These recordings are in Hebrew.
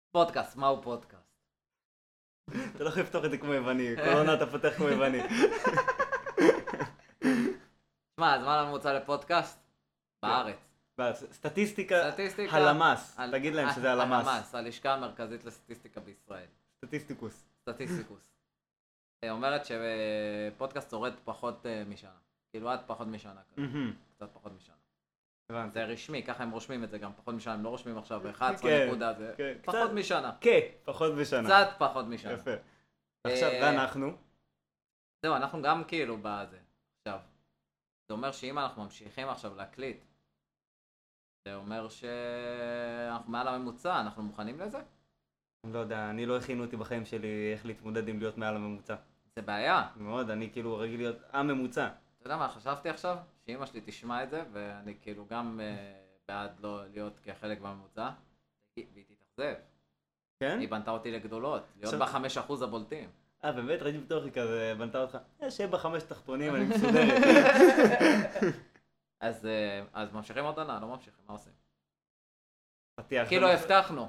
פודקאסט, מהו פודקאסט? אתה לא יכול לפתוח את זה כמו יווני, כל עונה אתה פותח כמו יווני. שמע, הזמן הממוצע לפודקאסט? בארץ. סטטיסטיקה, הלמ"ס, תגיד להם שזה הלמ"ס. הלמ"ס, הלשכה המרכזית לסטטיסטיקה בישראל. סטטיסטיקוס. סטטיסטיקוס. אומרת שפודקאסט שורד פחות משנה. כאילו עד פחות משנה כזה. קצת פחות משנה. זה רשמי, ככה הם רושמים את זה גם פחות משנה, הם לא רושמים עכשיו 11 נקודה, זה פחות משנה. כן, פחות משנה. קצת פחות משנה. יפה. עכשיו, ואנחנו? זהו, אנחנו גם כאילו בזה. עכשיו, זה אומר שאם אנחנו ממשיכים עכשיו להקליט, זה אומר שאנחנו מעל הממוצע, אנחנו מוכנים לזה? אני לא יודע, אני לא הכינו אותי בחיים שלי איך להתמודד עם להיות מעל הממוצע. זה בעיה. מאוד, אני כאילו רגיל להיות הממוצע. אתה יודע מה, חשבתי עכשיו? שאמא שלי תשמע את זה, ואני כאילו גם בעד לא להיות כחלק מהממוצע, והיא תתאכזב. כן? היא בנתה אותי לגדולות, להיות ב5% הבולטים. באמת? ראיתי בתוך היא כזה, בנתה אותך, שיהיה ב5 תחתונים, אני מסודרת. אז ממשיכים עוד עונה, לא ממשיכים, מה עושים? פתיח. כאילו הבטחנו.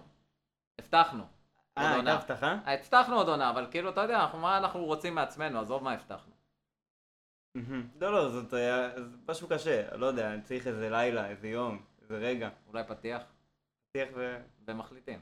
הייתה הבטחה? הבטחנו עוד עונה, אבל כאילו, אתה יודע, מה אנחנו רוצים מעצמנו, עזוב מה הבטחנו. לא, זאת משהו קשה, לא יודע, אני צריך איזה לילה, איזה יום, איזה רגע. אולי פתיח? פתיח ומחליטים.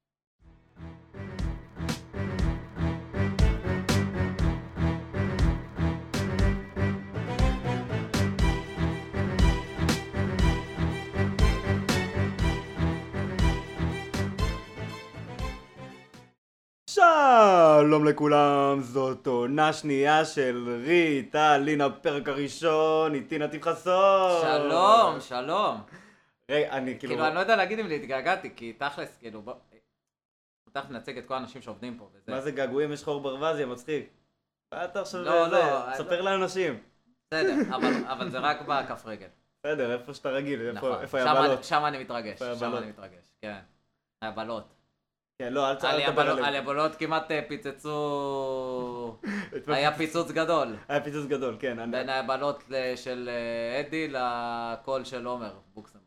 שלום לכולם, זאת עונה שנייה של ריטה לינה, פרק הראשון, איתי נתיב חסון. שלום. רגע, אני כאילו... אני לא יודע להגיד אם להתגעגעתי, כי תכלס, כאילו, בוא... תכף נציג את כל האנשים שעובדים פה וזה. מה זה געגועים? יש חור ברווז, יא מצחיק. אתה עכשיו לא, ספר לאנשים. בסדר, אבל זה רק בכף רגל. בסדר, איפה שאתה רגיל, איפה היבלות. שם אני מתרגש, כן. היבלות. כן, לא, אל תדבר עליהם. על היבלות כמעט פיצצו... היה פיצוץ גדול. היה פיצוץ גדול, כן. בין היבלות של אדי לקול של עומר בוקסנבורג.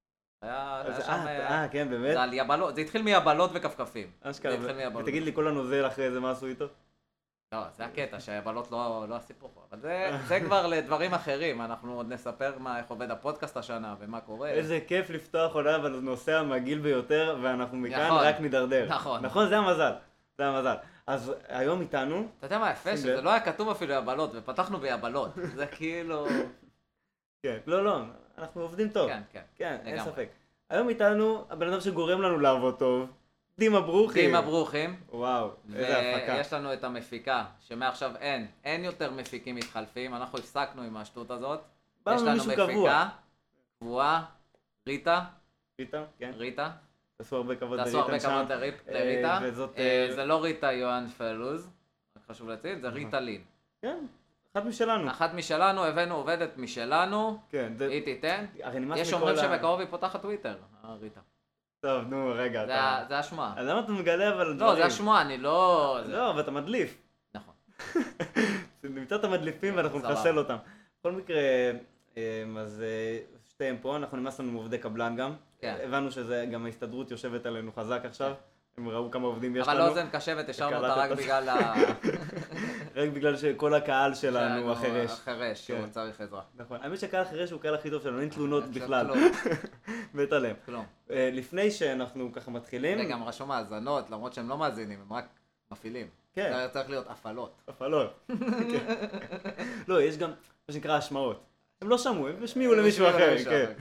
כן, באמת? זה התחיל מיבלות וכפכפים. ותגיד לי כל הנוזל אחרי זה, מה עשו איתו? לא, זה הקטע, שהיבלות לא הסיפור פה. אבל זה כבר לדברים אחרים, אנחנו עוד נספר איך עובד הפודקאסט השנה ומה קורה. איזה כיף לפתוח עונה בנושא המגעיל ביותר, ואנחנו מכאן רק נדרדר. נכון, זה המזל. אז היום איתנו... אתה יודע מה יפה? שזה לא היה כתוב אפילו יבלות, ופתחנו ביבלות. זה כאילו... כן, לא, אנחנו עובדים טוב. כן, אין ספק. היום איתנו הבן אדם שגורם לנו לעבוד טוב, דימה ברוכי. וואו, איזה הפקה. ויש לנו את המפיקה, שמעכשיו אין יותר מפיקים מתחלפים, אנחנו הפסקנו עם השטות הזאת. יש לנו מפיקה, קבועה, ריטה. כן. ריטה. תעשו הרבה כבוד לריטה. זה לא ריטה יוהן פלוז, רק חשוב לציין, זה ריטה לין. כן, אחת משלנו, הבאנו עובדת משלנו, היא תיתן. יש אומרים שבקרוב היא פותחת טוויטר, ריטה. טוב, נו, רגע. זה השמועה. אז למה אתה מגלה אבל דברים? לא, זה השמועה, אני לא... לא, אבל אתה מדליף. נכון. נמצא את המדליפים ואנחנו נחסל אותם. בכל מקרה, אז שתיהם פה, אנחנו נמאס לנו עובדי קבלן גם. הבנו שזה גם ההסתדרות יושבת עלינו חזק עכשיו. הם ראו כמה עובדים יש לנו. אבל אוזן קשבת, השארנו אותה רק בגלל רק בגלל שכל הקהל שלנו החרש. החרש, שהוא צריך עזרה. נכון. האמת שהקהל החרש הוא הקהל הכי טוב שלנו, אין תלונות בכלל. מת עליהם. כלום. לפני שאנחנו ככה מתחילים... וגם רשום מאזנות, למרות שהם לא מאזינים, הם רק מפעילים. כן. זה צריך להיות הפעלות. הפעלות. לא, יש גם מה שנקרא השמעות. הם לא שמעו, הם השמיעו למישהו אחר.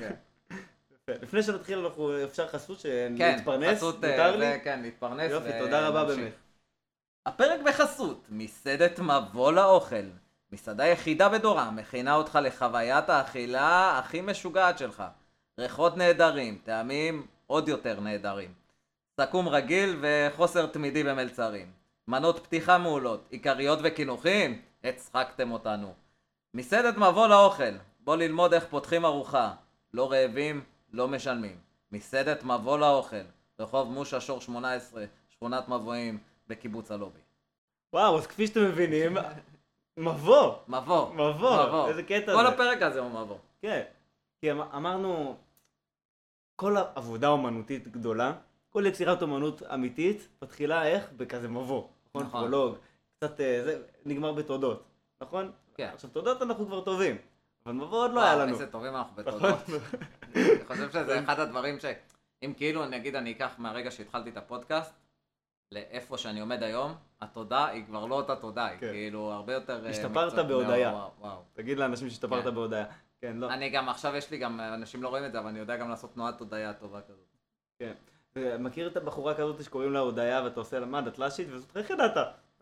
לפני שנתחיל, אפשר חסות שנתפרנס, מותר לי? כן, להתפרנס. יופי, תודה רבה באמת. הפרק בחסות, מסעדת מבוא לאוכל. מסעדה יחידה בדורה, מכינה אותך לחוויית האכילה הכי משוגעת שלך. ריחות נהדרים, טעמים עוד יותר נהדרים. סכו"ם רגיל וחוסר תמידי במלצרים. מנות פתיחה מעולות, עיקריות וכינוחים, הצחקתם אותנו. מסעדת מבוא לאוכל, בוא ללמוד איך פותחים ארוחה. לא רעבים, לא משלמים. מסעדת מבוא לאוכל, רחוב מושה שור 18, שכונת מבואים, בקיבוץ הלובי. וואו, אז כפי שאתם מבינים, מבוא. מבוא. איזה קטע כל זה. הפרק הזה הוא מבוא. כן, כי אמרנו, כל עבודה אומנותית גדולה, כל יצירת אומנות אמיתית מתחילה איך? בכזה מבוא, נכון? פרולוג, קצת זה נגמר בתודות, נכון? כן. עכשיו תודות אנחנו כבר טובים, אבל מבוא עוד לא היה לנו. איזה טובים אנחנו בתודות. אני חושב שזה אחד הדברים אם כאילו נגיד אני אקח מהרגע שהתחלתי את הפודקאסט, לאיפה שאני עומד היום, התודה היא כבר לא אותה תודה, היא כאילו הרבה יותר... השתפרת בהודעה. תגיד לאנשים שהשתפרת בהודעה. כן, לא. אני גם, עכשיו יש לי גם, אנשים לא רואים את זה, אבל אני יודע גם לעשות תנועת הודעה טובה כזאת. כן. מכיר את הבחורה כזאת שקוראים לה הודעה ואתה עושה לה מה, דתל"שית, וזאת איך ידעת?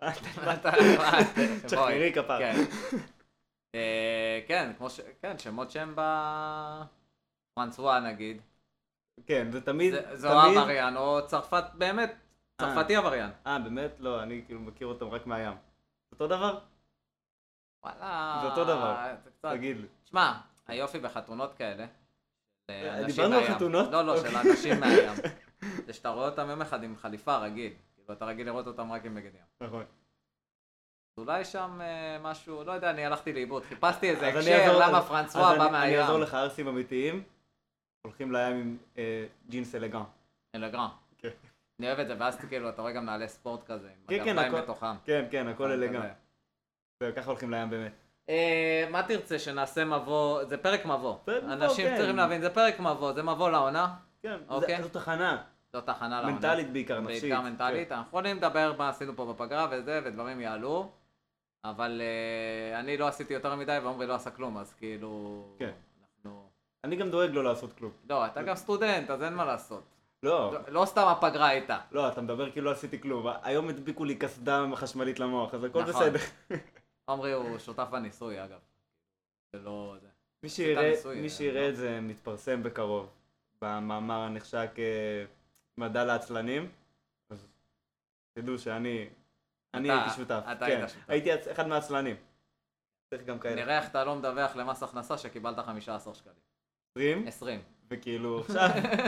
תשחררי כפר. כן, כן, שמות שם פרנסואה נגיד. כן, זה תמיד... זו עבריין, או צרפת באמת, צרפתי עבריין. באמת? לא, אני כאילו מכיר אותם רק מהים. זה אותו דבר? וואלה... זה אותו דבר, תגיד לי. שמע, היופי בחתונות כאלה. דיברנו על חתונות? לא, של אנשים מהים. זה שאתה רואה אותם יום אחד עם חליפה רגיל. כאילו, אתה רגיל לראות אותם רק עם בגד ים. נכון. אולי שם משהו, לא יודע, אני הלכתי לאיבוד. חיפשתי איזה הקשר, למה פרנסואה בא מהים. אני אעזור לך, ארסים אמיתיים. הולכים לים עם ג'ינס אלגן. אלגן. כן. אני אוהב את זה, ואז כאילו, אתה רואה גם נעלי ספורט כזה, עם הגרביים בתוכם. כן, הכל אלגן. וככה הולכים לים באמת. מה תרצה שנעשה מבוא, זה פרק מבוא. אנשים כן. צריכים להבין, זה פרק מבוא, זה מבוא לעונה. כן, אוקיי? זאת תחנה. זאת תחנה לעונה. מנטלית בעיקר, נפשית. בעיקר מנטלית. אנחנו יכולים לדבר מה עשינו פה בפגרה וזה, ודברים יעלו. אבל אני לא עשיתי יותר מדי, ועומרי לא עשה כלום, אז כאילו... כן. אני גם דואג לא לעשות כלום. לא, אתה גם סטודנט, אז אין מה לעשות. לא. לא סתם הפגרה הייתה. לא, אתה מדבר כאילו לא עשיתי כלום. היום הדביקו לי קסדה חשמלית למוח, אז הכל בסדר. עומרי הוא שותף בניסוי, אגב. זה לא... מי שיראה את זה מתפרסם בקרוב, במאמר הנחשק מדע לעצלנים, אז תדעו שאני הייתי שותף. אתה היית שותף. הייתי אחד מהעצלנים. צריך גם כאלה. נראה איך אתה לא מדווח למס הכנסה שקיבלת 15 שקלים. 20? 20. וכאילו עכשיו...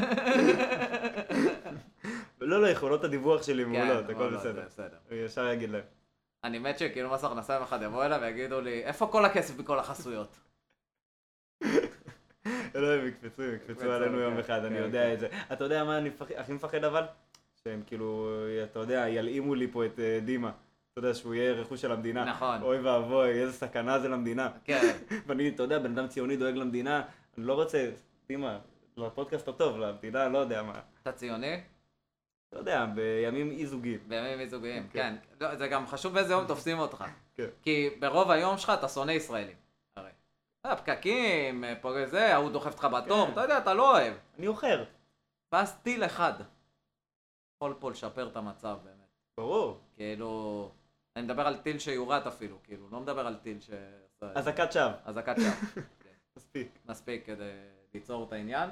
לא, יכולות הדיווח שלי מעולות, הכל בסדר. ישר יגיד להם. אני מת שכאילו מס הכנסה יום אחד יבוא אליי ויגידו לי, איפה כל הכסף בכל החסויות? לא, הם יקפצו עלינו יום אחד, אני יודע את זה. אתה יודע מה אני הכי מפחד אבל? שהם כאילו, אתה יודע, ילאימו לי פה את דימה. אתה יודע שהוא יהיה רכוש של המדינה. נכון. אוי ואבוי, איזה סכנה זה למדינה. כן. ואני, אתה יודע, בן אדם ציוני דואג למדינה, אני לא רוצה, דימה, לפודקאסט הטוב, למדינה, לא יודע מה. אתה ציוני? לא יודע, בימים אי-זוגיים. בימים אי-זוגיים, כן. זה גם חשוב באיזה יום תופסים אותך. כן. כי ברוב היום שלך אתה שונא ישראלים. הרי. פקקים, פה זה, ההוא דוחף אותך בתור, אתה יודע, אתה לא אוהב. אני אוכר. ואז טיל אחד. יכול פה לשפר את המצב באמת. ברור. כאילו, אני מדבר על טיל שיורת אפילו, כאילו, לא מדבר על טיל אזעקת שווא. אזעקת שווא. מספיק. מספיק כדי ליצור את העניין.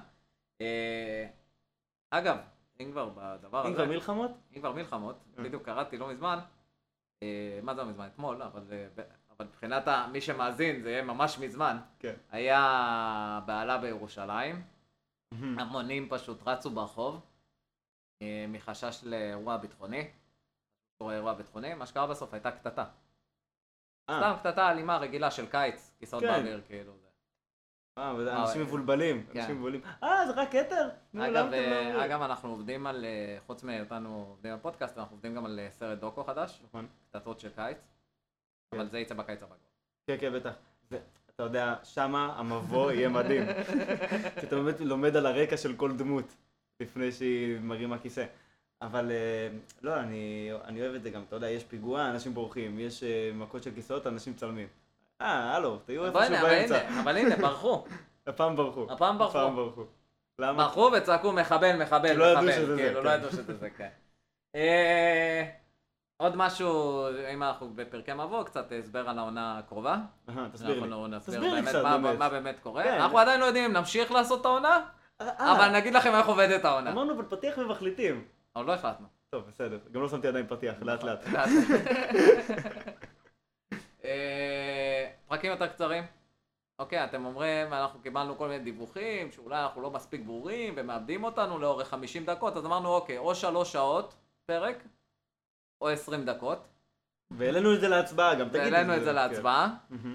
אגב, אם כבר בדבר הזה... אם כבר מלחמות? אם כבר מלחמות, בדיוק קראתי לא מזמן, מה זה לא מזמן? אתמול, אבל מבחינת מי שמאזין, זה יהיה ממש מזמן. כן. היה בעלה בירושלים, המונים פשוט רצו ברחוב, מחשש לאירוע ביטחוני. אירוע ביטחוני, מה שקרה בסוף הייתה קטטה. סתם קטטה אלימה רגילה של קיץ, כיסאות באוויר, כאילו זה. אנשים מבולבלים, זה רק כתר? אגב, אנחנו עובדים על, חוץ מאותנו עובדים על פודקאסט, אנחנו עובדים גם על סרט דוקו חדש, קטטות של קיץ, אבל זה יצא בקיץ הבא. כן, בטח. אתה יודע, שמה המבוא יהיה מדהים. כי אתה באמת לומד על הרקע של כל דמות, לפני שהיא מרימה כיסא. אבל לא, אני אוהב את זה גם, אתה יודע, יש פיגוע, אנשים בורחים, יש מכות של כיסאות, אנשים צלמים. הלו, תהיו איפשהו באמצע. אבל הנה, ברחו. הפעם ברחו. למה? ברחו וצעקו מחבל, לא ידעו שזה זה. כאילו, לא ידעו שזה זה, כן. עוד משהו, אם אנחנו בפרקי מבוא, קצת הסבר על העונה הקרובה. תסביר לי. אנחנו נסביר מה באמת קורה. אנחנו עדיין לא יודעים אם נמשיך לעשות את העונה, אבל נגיד לכם איך עובדת העונה. אמרנו, אבל פתיח ומחליטים. אבל לא החלטנו. טוב, בסדר. גם לא שמתי עדיין פתיח, לאט לאט. פרקים יותר קצרים. אוקיי, אתם אומרים, אנחנו קיבלנו כל מיני דיווחים, שאולי אנחנו לא מספיק ברורים, ומאבדים אותנו לאורך 50 דקות, אז אמרנו, אוקיי, או 3 שעות פרק, או 20 דקות. והעלינו את זה להצבעה, גם תגיד את זה. והעלינו את זה להצבעה.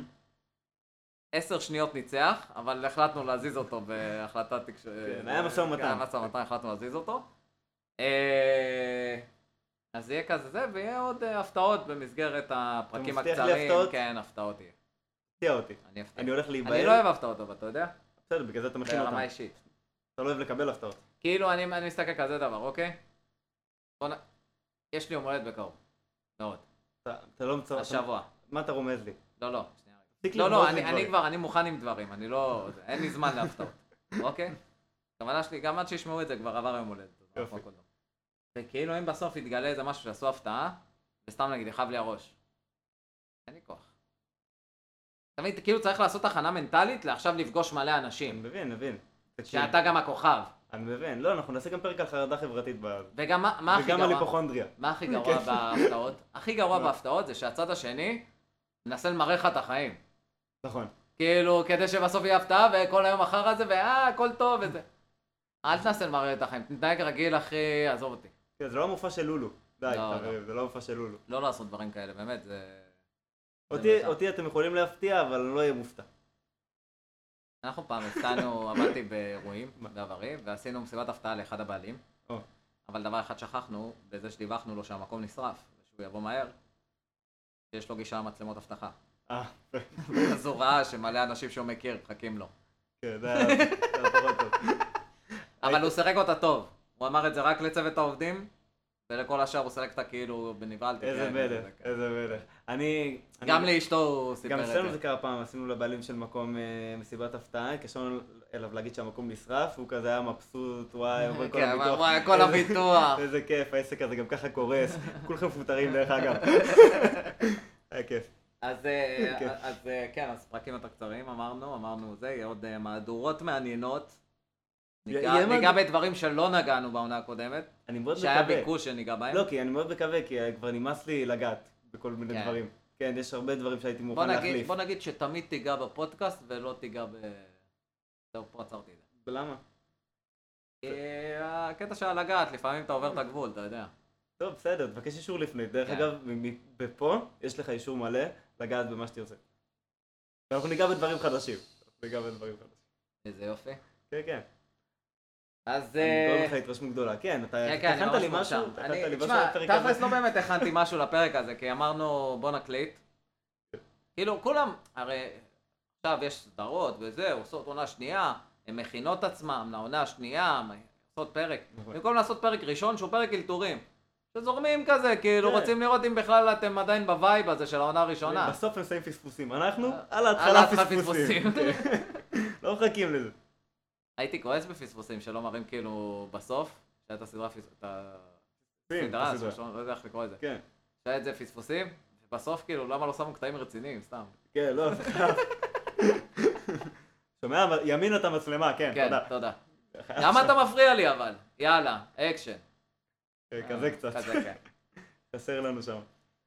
10 שניות ניצח, אבל החלטנו להזיז אותו בהחלטת... היה משא ומתן. היה משא ומתן, החלטנו להזיז אותו. אז יהיה כזה זה, ויהיה עוד הפתעות במסגרת הפרקים מבטיח לי הקצרים. הפתעות? כן, הפתעות יהיה. תהיה אותי. אני אפתיע. אני הולך להיבהל. אני לא אוהב הפתעות, אבל אתה יודע? בסדר, בגלל זה אתה מכין אותם. ברמה אישית. אתה לא אוהב לקבל הפתעות. כאילו, אני מסתכל כזה דבר, אוקיי? יש לי יום הולדת בקרוב. מאוד. אתה לא מצא... השבוע. מה אתה רומז לי? לא, שנייה תפסיק רגע. לרמוז לי אני דברים. כבר, אני מוכן עם דברים, אני לא... אין לי זמן להפתעות, אוקיי? הכוונה שלי, גם עד שישמעו את זה כבר עבר יום הולדת. יופי. וכאילו אם בסוף יתגלה איזה משהו שעשו הפתעה, וסתם נגיד, יכאב לי הראש. אין לי כוח. תמיד, כאילו צריך לעשות הכנה מנטלית לעכשיו לפגוש מלא אני אנשים. מבין. שאתה גם הכוכב. אני מבין. לא, אנחנו נעשה גם פרק על חרדה חברתית. וגם מה הכי וגם גרוע? על היפוכונדריה. מה הכי גרוע בהפתעות? הכי גרוע בהפתעות זה שהצד השני מנסה למרר לך את החיים. נכון. כאילו, כדי שבסוף יהיה הפתעה וכל היום אחר הזה, הכל טוב וזה. אל תנסה למרר את החיים, תתנהג רגיל אחי, עזוב אותי. כן, זה לא המופע של לולו. די, לא, חברים, זה לא המופע של לולו. לא לעשות דברים כאלה, באמת, זה... אותי אתם יכולים להפתיע, אבל אני לא אהיה מופתע. אנחנו פעם הפתענו, עבדתי באירועים בעברי, ועשינו מסיבת הפתעה לאחד הבעלים. אבל דבר אחד שכחנו, בזה שדיווחנו לו שהמקום נשרף, ושהוא יבוא מהר, שיש לו גישה למצלמות אבטחה. אז הוא ראה שמלא אנשים שהוא מכיר, מחכים לו. כן, זה היה פחות טוב. אבל הוא סירק אותה טוב. הוא אמר את זה רק לצוות העובדים, ולכל השאר הוא סירק אותה כאילו בנבלתי. איזה מלך, איזה מלך. גם לאשתו הוא סיפר גם את זה. אצלנו זה קרה פעם, עשינו לבעלים של מקום מסיבת הפתעה, התקשרנו אליו להגיד שהמקום נשרף, הוא כזה היה מבסוט, וואי, עובר כל הביטוח. וואי, כל הביטוח. איזה כיף, העסק הזה גם ככה קורס, כולכם מפוטרים דרך אגב. היה כיף. אז כן, אז פרקים יותר קצרים אמרנו זה, יהיה עוד מהדורות מעניינות. ניגע בדברים שלא נגענו בעונה הקודמת. אני מאוד שהיה מקווה. ביקוש שניגע בהם. לא, כי אני מאוד מקווה, כי כבר נמאס לי לגעת בכל מיני דברים. כן, יש הרבה דברים שהייתי מוכן להחליף. בוא נגיד שתמיד תיגע בפודקאסט ולא תיגע זהו, פה עצרתי את זה. למה? הקטע של לגעת, לפעמים אתה עובר את הגבול, אתה יודע. טוב, בסדר, תבקש אישור לפני. דרך אגב, בפה יש לך אישור מלא לגעת במה שתרצה. ואנחנו ניגע בדברים חדשים. איזה יופי. כן, כן. אז... אני גורם לך התרשמות גדולה. כן, אתה הכנת לי משהו? תשמע, תכלס לא באמת הכנתי משהו לפרק הזה, כי אמרנו בוא נקליט. כאילו, כולם, הרי עכשיו יש סדרות וזה, עושות עונה שנייה, הן מכינות עצמם לעונה השנייה, עושות פרק. במקום לעשות פרק ראשון שהוא פרק אלתורים. שזורמים כזה, כאילו רוצים לראות אם בכלל אתם עדיין בווייב הזה של העונה הראשונה. בסוף נסיים פספוסים. אנחנו על ההתחלה פספוסים. לא מחכים לזה. הייתי כועס בפספוסים שלא מראים כאילו בסוף, שהייתה סדרה סדרה, לא יודע איך לקרוא את זה. כן. שהיה את זה פספוסים, ובסוף כאילו למה לא שמו קטעים רציניים, סתם. כן, לא, זה חייב. שומע? ימין את המצלמה, כן, תודה. כן, תודה. למה אתה מפריע לי אבל? יאללה, אקשן. כזה קצת. כזה, כן. חסר לנו שם.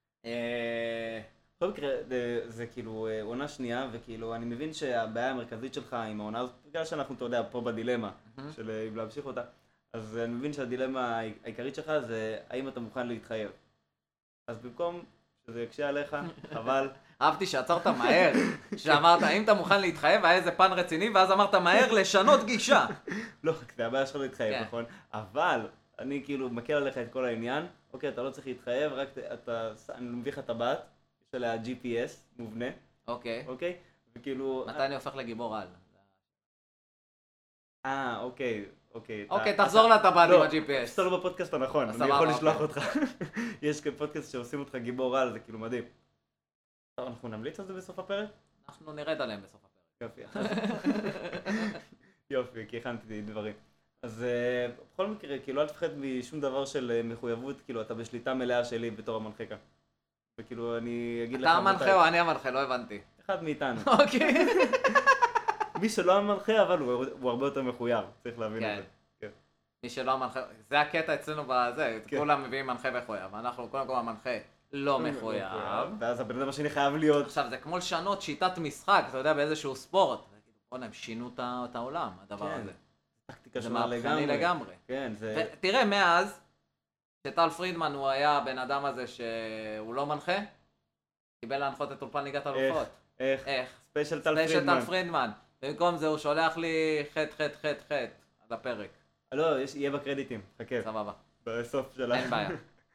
בכל מקרה, זה כאילו עונה שנייה, וכאילו אני מבין שהבעיה המרכזית שלך עם העונה הזאת, בגלל שאנחנו, אתה יודע, פה בדילמה של אם להמשיך אותה, אז אני מבין שהדילמה העיקרית שלך זה האם אתה מוכן להתחייב. אז במקום שזה יקשה עליך, אבל... אהבתי שעצרת מהר, שאמרת האם אתה מוכן להתחייב, היה איזה פן רציני, ואז אמרת מהר לשנות גישה. לא, זה הבעיה שלך להתחייב, נכון? אבל אני כאילו מקל עליך את כל העניין, אוקיי, אתה לא צריך להתחייב, רק אני מביא לך טבעת, יש עליה GPS מובנה, אוקיי, וכאילו... מתי אני הופך לגיבור על? אוקיי. אוקיי, תחזור לטבעת עם ה-GPS. אתה לא בפודקאסט הנכון, אני יכול לשלוח אותך. יש פודקאסט שעושים אותך גיבור על, זה כאילו מדהים. אנחנו נמליץ על זה בסוף הפרק? אנחנו נרד עליהם בסוף הפרק. יופי, כי הכנתי דברים. אז בכל מקרה, כאילו אל תפחד משום דבר של מחויבות, כאילו אתה בשליטה מלאה שלי בתור המנחה כאן. וכאילו אני אגיד לך... אתה המנחה או אני המנחה? לא הבנתי. אחד מאיתנו. אוקיי. מי שלא המנחה, אבל הוא הרבה יותר מחויב, צריך להבין את זה. מי שלא המנחה, זה הקטע אצלנו בזה, כולם מביאים מנחה מחויב, אנחנו קודם כל המנחה לא מחויב. ואז הבן אדם השני חייב להיות... עכשיו זה כמו לשנות שיטת משחק, אתה יודע, באיזשהו ספורט. בוא'נה, הם שינו את העולם, הדבר הזה. טקטיקה שונה לגמרי. זה מהפכני לגמרי. כן, זה... תראה, מאז, שטל פרידמן הוא היה הבן אדם הזה שהוא לא מנחה, קיבל להנחות את אולפן ליגת האלופות. איך? ספיישל טל פרידמן. במקום זה הוא שולח לי חט על הפרק. לא, יהיה בקרדיטים, חכה. סבבה. בסוף שלה. אין בעיה.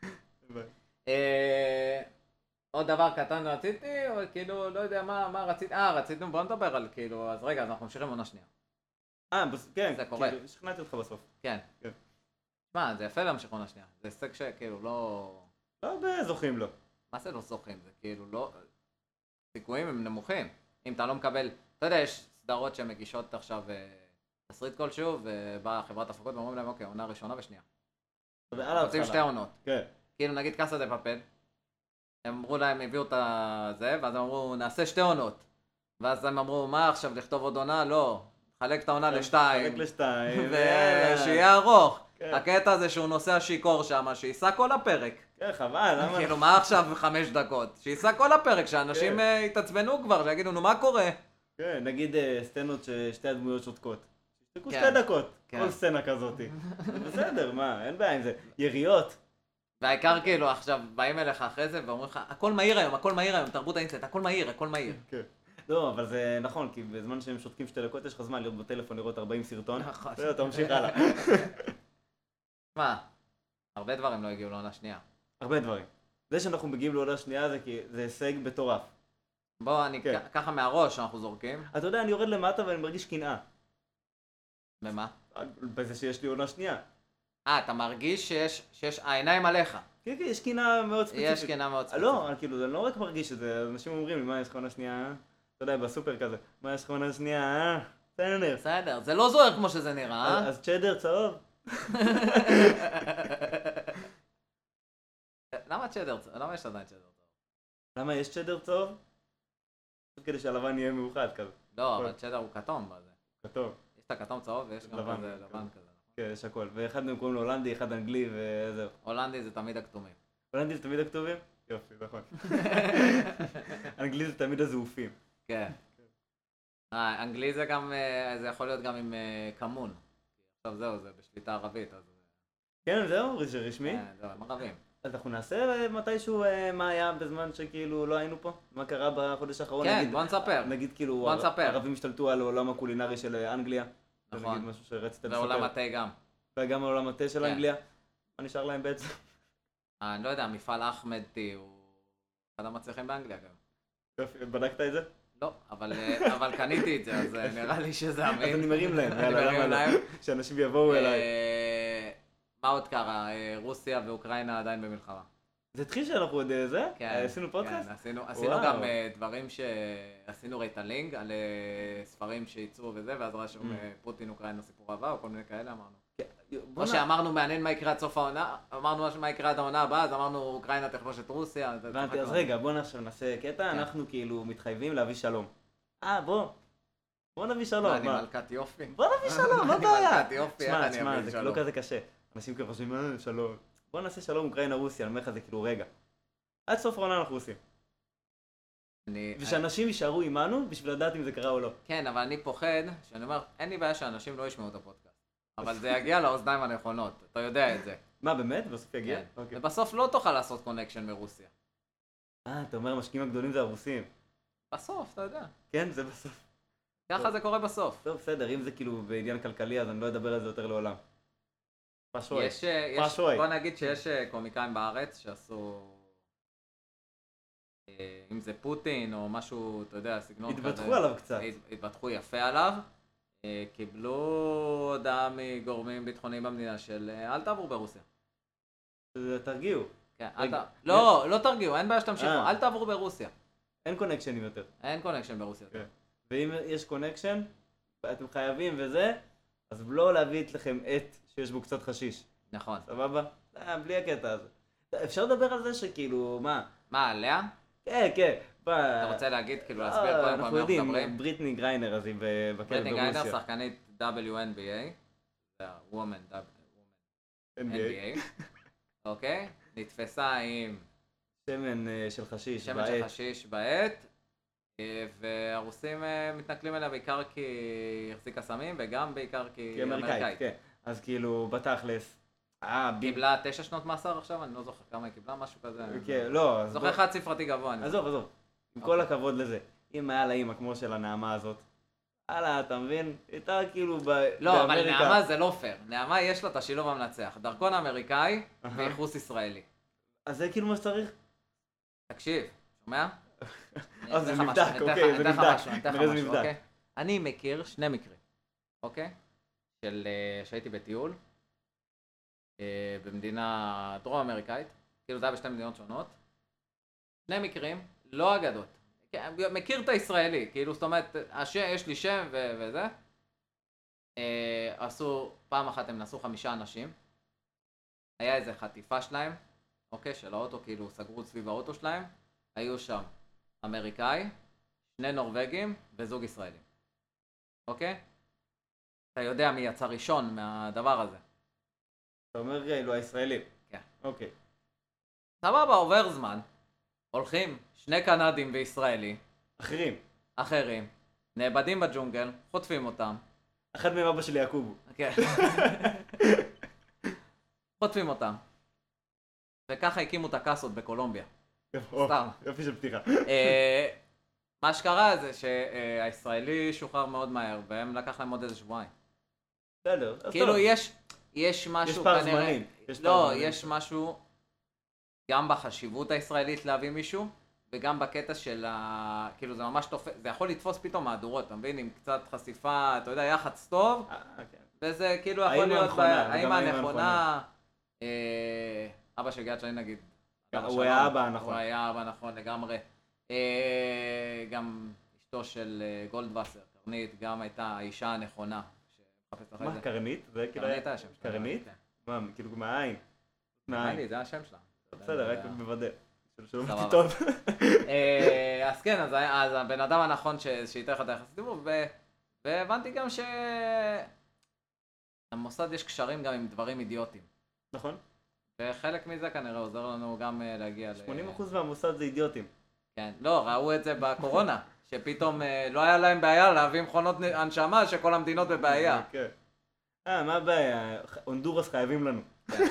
עוד דבר קטן רציתי, או כאילו, לא יודע מה רציתי, רצינו, בוא נדבר על כאילו, אז רגע, אז אנחנו ממשיכים עונה שנייה. כן, זה קורה. כאילו, שכנעתי אותך בסוף. כן. מה, זה יפה להמשיך עונה שנייה. זה הישג שכאילו לא... לא הרבה זוכים לו. מה זה לא זוכים? זה כאילו לא... סיכויים הם נמוכים. אם אתה לא מקבל... אתה יודע, יש סדרות שמגישות עכשיו תסריט כלשהו, ובאה חברת הפקות ואומרים להם, אוקיי, עונה ראשונה ושנייה. רוצים שתי עונות. כן. כאילו נגיד קאסה דה פאפל, הם אמרו להם, הביאו את זה, ואז הם אמרו, נעשה שתי עונות. ואז הם אמרו, מה עכשיו, לכתוב עוד עונה? לא. חלק את העונה לשתיים. חלק לשתיים. ושיהיה ארוך. הקטע הזה שהוא נוסע שיכור שם, שייסע כל הפרק. כן, חבל, למה? כאילו, מה עכשיו 5 דקות? שייסע כל הפרק, שאנשים יתעצבנו כבר, שיגידו, נו, מה קורה? כן, נגיד סצנות ששתי הדמויות שותקות. שתקו 2 דקות, כל סצנה כזאת. בסדר, מה, אין בעיה עם זה. יריות. והעיקר כאילו, עכשיו באים אליך אחרי זה ואומרים לך, הכל מהיר היום, תרבות האינטרנט, הכל מהיר. כן. לא, אבל זה נכון, כי בזמן שהם שותקים 2 דקות, יש לך זמן להיות בטלפון לראות 40 סרטון. נכון. אתה ממשיך הלאה. מה? הרבה דברים לא הגיעו לעונה שנייה. הרבה דברים. זה שאנחנו מגיעים לעונה שנייה זה הישג מטורף. בוא, אני ככה מהראש שאנחנו זורקים. אתה יודע, אני יורד למטה ואני מרגיש קנאה. במה? בזה שיש לי עונה שנייה. אתה מרגיש שיש העיניים עליך. כן, יש קנאה מאוד ספציפית. יש קנאה מאוד ספציפית. לא, כאילו, אני לא רק מרגיש את זה, אנשים אומרים לי, מה יש לך עונה שנייה? אתה יודע, בסופר כזה, מה יש לך עונה שנייה? בסדר, זה לא זוהר כמו שזה נראה. אז צ'דר צהוב? למה צ'דר צהוב? למה יש עדיין צ'דר צהוב? למה יש צ'דר צהוב? כדי שהלבן יהיה מאוחד כזה. לא, אבל צ'דר הוא כתום בזה. כתום. יש את הכתום צהוב ויש גם כזה לבן כזה. כן, יש הכל. ואחד מהם קוראים לו הולנדי, אחד אנגלי וזהו. הולנדי זה תמיד הכתומים. הולנדי זה תמיד הכתובים? יופי, נכון. אנגלי זה תמיד הזעופים. כן. אנגלי זה גם, זה יכול להיות גם עם כמון. עכשיו זהו, זה בשליטה ערבית. כן, זהו, זה רשמי? כן, זהו, הם ערבים. אז אנחנו נעשה מתישהו מה היה בזמן שכאילו לא היינו פה? מה קרה בחודש האחרון? כן, בוא נספר. נגיד כאילו ערבים השתלטו על העולם הקולינרי של אנגליה. נכון. נגיד משהו שרצית לספר. ועולם התה גם. וגם העולם התה של אנגליה. מה נשאר להם בעצם? אני לא יודע, מפעל אחמד טי הוא אחד המצליחים באנגליה גם. יופי, בדקת את זה? לא, אבל קניתי את זה, אז נראה לי שזה אמין. אז אני מרים להם, אני מרים להם. שאנשים יבואו אליי. מה עוד קרה? רוסיה ואוקראינה עדיין במלחמה. זה התחיל שאנחנו עוד זה? כן. עשינו פודקאסט? כן, עשינו גם דברים שעשינו רייטלינג על ספרים שייצאו וזה, ואז רשום פוטין אוקראינה סיפור הבא, או כל מיני כאלה אמרנו. או שאמרנו מעניין מה יקרה עד סוף העונה, אמרנו מה יקרה עד העונה הבאה, אז אמרנו אוקראינה תכבוש את רוסיה. הבנתי, אז רגע, בוא עכשיו נעשה קטע, אנחנו כאילו מתחייבים להביא שלום. בוא נביא שלום. אני מלכת יופי. בוא נביא שלום, מה בעיה? מלכת יופי, איך אני אביא זה שלום? לא כזה קשה. אנשים כאילו חושבים, שלום. בוא נעשה שלום אוקראינה-רוסיה, אני אומר לך זה כאילו רגע. עד סוף העונה אנחנו עושים. ושאנשים יישארו עימנו בשביל לדעת אם זה קרה או לא. כן, אבל אני פוחד, שאני אומר, אין לי בעיה שאנשים לא ישמעו את הפודקאסט. אבל זה יגיע לאוזניים הנכונות, אתה יודע את זה. מה, באמת? בסוף יגיע? כן. ובסוף לא תוכל לעשות קונקשן מרוסיה. אתה אומר המשקיעים הגדולים זה הרוסים. בסוף, אתה יודע. כן, זה בסוף. ככה זה קורה בסוף. טוב, בסדר, אם זה כאילו בעניין כלכלי, אז אני לא אדבר על זה יותר לעולם. פשוי. בוא נגיד שיש קומיקאים בארץ שעשו, אם זה פוטין או משהו, אתה יודע, סגנון כזה. התבטחו עליו קצת. התבטחו יפה עליו. קיבלו הודעה מגורמים ביטחוניים במדינה של אל תעברו ברוסיה. תרגיעו. לא תרגיעו, אין בעיה שתמשיכו, אל תעברו ברוסיה. אין קונקשנים יותר. אין קונקשן ברוסיה. ואם יש קונקשן, ואתם חייבים וזה, אז לא להביא לכם עט שיש בו קצת חשיש. נכון. סבבה? בלי הקטע הזה. אפשר לדבר על זה שכאילו, מה? מה, עליה? כן, כן. אתה רוצה להגיד, כאילו להסביר קודם כל מה אנחנו מדברים? בריטני גריינר, אז היא בכלא ברוסיה. בריטני גריינר, שחקנית WNBA, זה ה-Woman NBA, אוקיי? נתפסה עם שמן של חשיש בעט. שמן של חשיש בעט, והרוסים מתנכלים אליה בעיקר כי היא החזיקה סמים, וגם בעיקר כי היא אמריקאית. כן. אז כאילו, בתכלס. קיבלה 9 שנות מאסר עכשיו, אני לא זוכר כמה היא קיבלה, משהו כזה. כן, לא. זוכר חד ספרתי גבוה. עזוב. עם כל הכבוד לזה. אם היה לה אימא כמו של הנעמה הזאת, הלאה, אתה מבין? הייתה כאילו לא, אבל נעמה זה לא פייר. נעמה יש לה את השילוב המנצח. דרכון אמריקאי וייחוס ישראלי. אז זה כאילו מה שצריך? תקשיב, שומע? זה נבדק, אוקיי, זה נבדק. אני מכיר שני מקרים, אוקיי? שהייתי בטיול במדינה דרום אמריקאית, כאילו זה היה בשתי מדינות שונות. שני מקרים, לא אגדות. מכיר את הישראלי, כאילו זאת אומרת, יש לי שם וזה. פעם אחת הם נסעו 5 אנשים. היה איזה חטיפה שלהם, אוקיי, של האוטו, כאילו סגרו סביב האוטו שלהם. היו שם אמריקאי, 2 נורווגים וזוג ישראלים. אוקיי? אתה יודע מי יצא ראשון מהדבר הזה. אתה אומר כאילו הישראלים. כן. אוקיי. סבבה, עובר זמן. הולכים 2 קנדים וישראלי. אחרים. נאבדים בג'ונגל, חוטפים אותם. אחד מהם אבא שלי יעקובו. כן. חוטפים אותם. וככה הקימו את הקאסות בקולומביה. סתם. יופי של פתיחה. מה שקרה זה שהישראלי שוחרר מאוד מהר, והם לקח להם עוד איזה שבועיים. בסדר. כאילו יש משהו... יש פער זמנים. לא, יש משהו גם בחשיבות הישראלית להביא מישהו, וגם בקטע של כאילו זה ממש תופס, זה יכול לתפוס פתאום מהדורות, אתה מבין? עם קצת חשיפה, אתה יודע, יחץ טוב, וזה כאילו יכול להיות... האמא הנכונה. אבא של גד שלי נגיד. הוא היה אבא הנכון. הוא היה אבא נכון לגמרי. גם אשתו של גולדווסר, קרנית, גם הייתה האישה הנכונה. מה, קרנית? קרנית היה השם שלה. קרנית? מה, כאילו מהעין? זה השם שלה. בסדר, רק מוודא. שלא מתי טוב. אז כן, אז הבן אדם הנכון שייתן לך את היחס דיבור, והבנתי גם שהמוסד יש קשרים גם עם דברים אידיוטיים. נכון. וחלק מזה כנראה עוזר לנו גם להגיע 80% מהמוסד זה אידיוטים. כן, לא, ראו את זה בקורונה, שפתאום לא היה להם בעיה להביא מכונות הנשמה שכל המדינות בבעיה. כן. מה הבעיה? הונדורס חייבים לנו.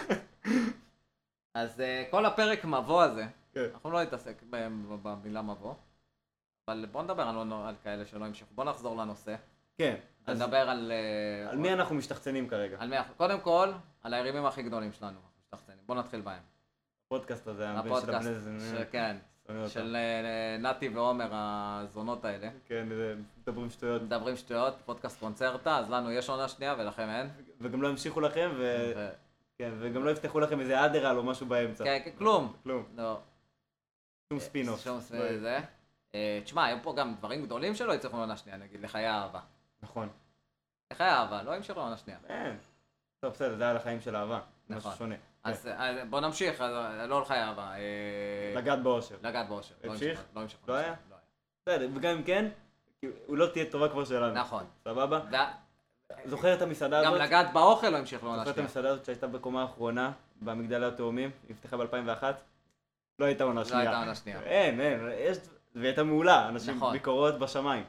אז כל הפרק מבוא הזה, אנחנו לא נתעסק במילה מבוא, אבל בוא נדבר על כאלה שלא המשיכו. בוא נחזור לנושא. כן. נדבר על מי אנחנו משתחצנים כרגע. קודם כל, על היריבים הכי גדולים שלנו. בוא נתחיל בהם. הפודקאסט הזה, הפודקאסט, כן, של נתי ועומר, הזונות האלה. כן, מדברים שטויות. פודקאסט קונצרטה, אז לנו יש עונה שנייה ולכם אין. וגם לא המשיכו לכם, וגם לא יפתחו לכם איזה אדרל או משהו באמצע. כן, כלום. לא. שום ספינוף. זה. תשמע, היו פה גם דברים גדולים שלא יצטרכו לעונה שנייה, נגיד, לחיי אהבה. נכון. לחיי אהבה, לא המשיכו לעונה שנייה. אין. טוב, בסדר, זה היה לחיים של אהבה. משהו שונה. אז בוא נמשיך, לא לחיי אהבה. לגעת באושר. המשיך? לא המשיך. לא היה? בסדר, וגם אם כן, הוא לא תהיה טובה כבר שלנו. נכון. סבבה? זוכר את המסעדה הזאת? גם לגעת באוכל לא המשיך לעונה שנייה. זוכר את המסעדה הזאת שהייתה בקומה האחרונה, במגדלי התאומים, נפתחה ב-2001? לא הייתה עונה שנייה. אין, והיא הייתה מעולה, אנשים ביקורות בשמיים.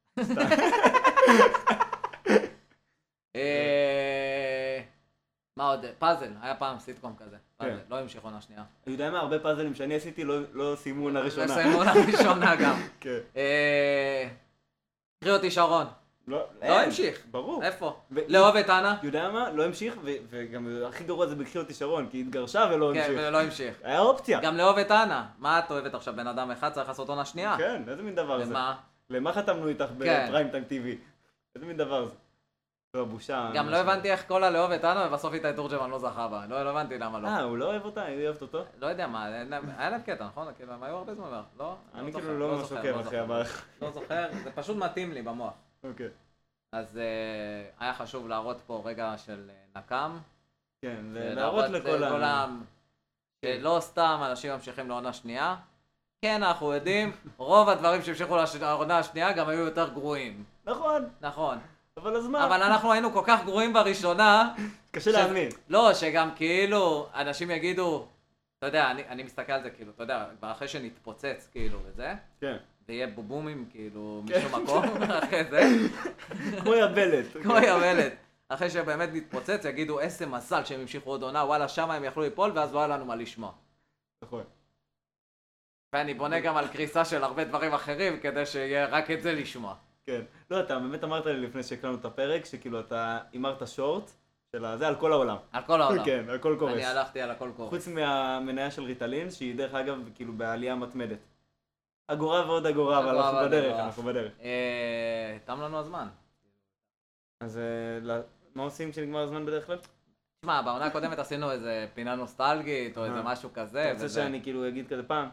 מה עוד? פאזל, היה פעם סיטקום כזה. לא המשיך עונה שנייה. אני יודע מה, הרבה פאזלים שאני עשיתי לא סיימו עונה ראשונה. לא סיימו עונה ראשונה גם. כן. קריא אותי שרון. לא המשיך. ברור. איפה? לאהוב את אנה? יודע מה? לא המשיך, וגם הכי גרוע זה בקריא אותי שרון, כי היא התגרשה ולא המשיך. כן, ולא המשיך. היה אופציה. גם לאהוב את אנה. מה את אוהבת עכשיו? בן אדם אחד צריך לעשות עונה שנייה. כן, איזה מין דבר זה? למה? למה חתמנו איתך בפריים טיים טיווי? איזה מין דבר זה? לא, בושה. גם לא הבנתי איך כל הלאהוב את אנה ובסוף איתי תורג'מן לא זכה בה. לא הבנתי למה לא. הוא לא אוהב אותה? היא אוהבת אותו? לא יודע מה, היה להם קטע, נכון? הם היו הרבה זמן, לא? אני כאילו לא ממש עוקב אחרי המערכת. לא זוכר, זה פשוט מתאים לי במוח. אוקיי. אז היה חשוב להראות פה רגע של נקם. כן, להראות לכל העם. שלא סתם אנשים ממשיכים לעונה שנייה. כן, אנחנו יודעים, רוב הדברים שהמשיכו לעונה השנייה גם היו יותר גרועים. נכון. אבל אז מה? אבל אנחנו היינו כל כך גרועים בראשונה. קשה להאמין. לא, שגם כאילו אנשים יגידו, אתה יודע, אני מסתכל על זה כאילו, אתה יודע, אחרי שנתפוצץ כאילו וזה. כן. ויהיה בובומים כאילו משום מקום אחרי זה. כמו יבלת. אחרי שבאמת נתפוצץ יגידו איזה מזל שהם המשיכו עוד עונה, וואלה שמה הם יכלו ליפול ואז לא היה לנו מה לשמוע. נכון. ואני בונה גם על קריסה של הרבה דברים אחרים כדי שיהיה רק את זה לשמוע. כן. לא, אתה באמת אמרת לי לפני שהקלנו את הפרק, שכאילו אתה הימרת שורט של זה על כל העולם. על כל העולם. כן, על כל קורס. אני הלכתי על הכל קורס. חוץ מהמניה של ריטלין, שהיא דרך אגב כאילו בעלייה מתמדת. אגורה ועוד אגורה, אבל אנחנו בדרך. תם לנו הזמן. אז מה עושים כשנגמר הזמן בדרך כלל? תשמע, בעונה הקודמת עשינו איזה פינה נוסטלגית, או איזה משהו כזה. אתה רוצה שאני כאילו אגיד כזה פעם?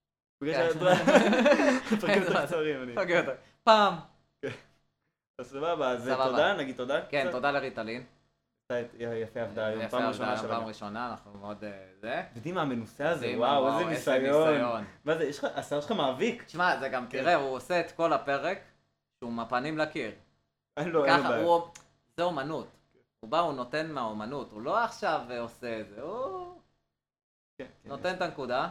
פרקים יותר קצרים. פעם. אז סבבה, אז תודה, נגיד תודה. כן, תודה לריטלין. יפה עבדה היום, פעם ראשונה, אנחנו מאוד זה. יודעים מה המנוסה הזה, וואו, איזה ניסיון. מה זה, השיער שלך מאביק. תשמע, זה גם, תראה, הוא עושה את כל הפרק, שהוא מפנים לקיר. אין לו בעיה. זה אומנות. הוא בא, הוא נותן מהאומנות, הוא לא עכשיו עושה את זה, הוא נותן את הנקודה.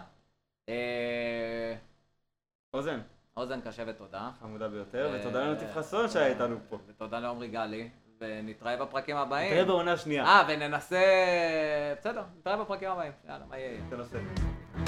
אוזן קשה ותודה. חמודה ביותר, ותודה לנתיב חסון שהיה איתנו פה. ותודה לעומרי גלי, ונתראה בפרקים הבאים. נתראה בעונה השנייה. וננסה... בסדר, נתראה בפרקים הבאים. יאללה, מה יהיה? תנסה.